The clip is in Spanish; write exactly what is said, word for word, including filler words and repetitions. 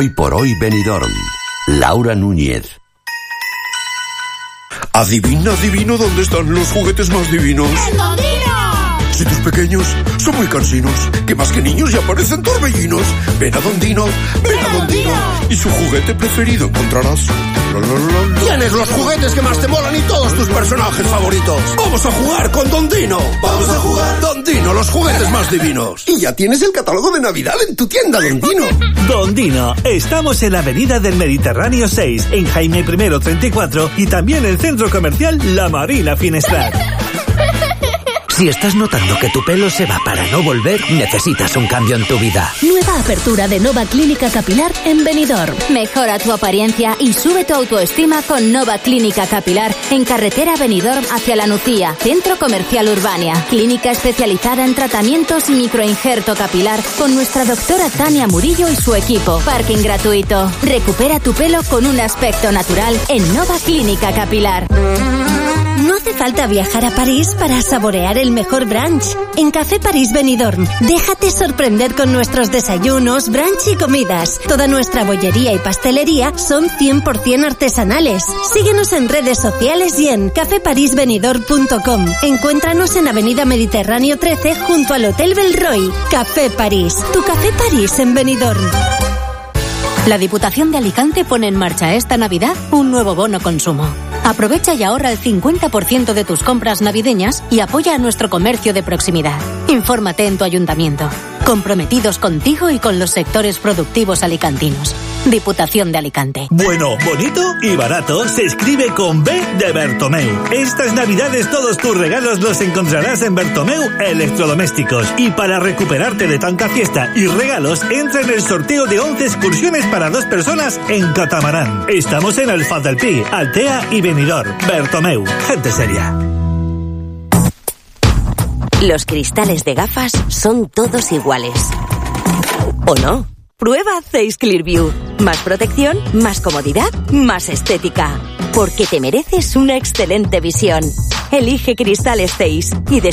Hoy por hoy Benidorm. Laura Núñez. Adivina, adivino dónde están los juguetes más divinos. ¡En Dondino! Si tus pequeños son muy cansinos, que más que niños ya parecen torbellinos. Ven a Dondino, ven a Dondino, y su juguete preferido encontrarás. Tienes los juguetes que más te molan y todos tus personajes favoritos. Vamos a jugar con Dondino. Vamos a jugar. Dondino, los juguetes más divinos. Y ya tienes el catálogo de Navidad en tu tienda Dondino. Dondino, estamos en la Avenida del Mediterráneo seis, en Jaime I treinta y cuatro y también en el Centro Comercial La Marina Finestrat. Si estás notando que tu pelo se va para no volver, necesitas un cambio en tu vida. Nueva apertura de Nova Clínica Capilar en Benidorm. Mejora tu apariencia y sube tu autoestima con Nova Clínica Capilar en carretera Benidorm hacia La Nucía, Centro Comercial Urbania. Clínica especializada en tratamientos y microinjerto capilar con nuestra doctora Tania Murillo y su equipo. Parking gratuito. Recupera tu pelo con un aspecto natural en Nova Clínica Capilar. No hace falta viajar a París para saborear el mejor brunch. En Café París Benidorm, déjate sorprender con nuestros desayunos, brunch y comidas. Toda nuestra bollería y pastelería son cien por ciento artesanales. Síguenos en redes sociales y en café paris benidorm punto com. Encuéntranos en Avenida Mediterráneo trece junto al Hotel Belroy. Café París, tu Café París en Benidorm. La Diputación de Alicante pone en marcha esta Navidad un nuevo bono consumo. Aprovecha y ahorra el cincuenta por ciento de tus compras navideñas y apoya a nuestro comercio de proximidad. Infórmate en tu ayuntamiento. Comprometidos contigo y con los sectores productivos alicantinos. Diputación de Alicante. Bueno, bonito y barato se escribe con B de Bertomeu. Estas Navidades todos tus regalos los encontrarás en Bertomeu Electrodomésticos. Y para recuperarte de tanta fiesta y regalos, entra en el sorteo de once excursiones para dos personas en catamarán. Estamos en Alfaz del Pi, Altea y Benidorm. Bertomeu, gente seria. Los cristales de gafas son todos iguales. ¿O no? Prueba Zeiss Clearview. Más protección, más comodidad, más estética. Porque te mereces una excelente visión. Elige cristales Zeiss y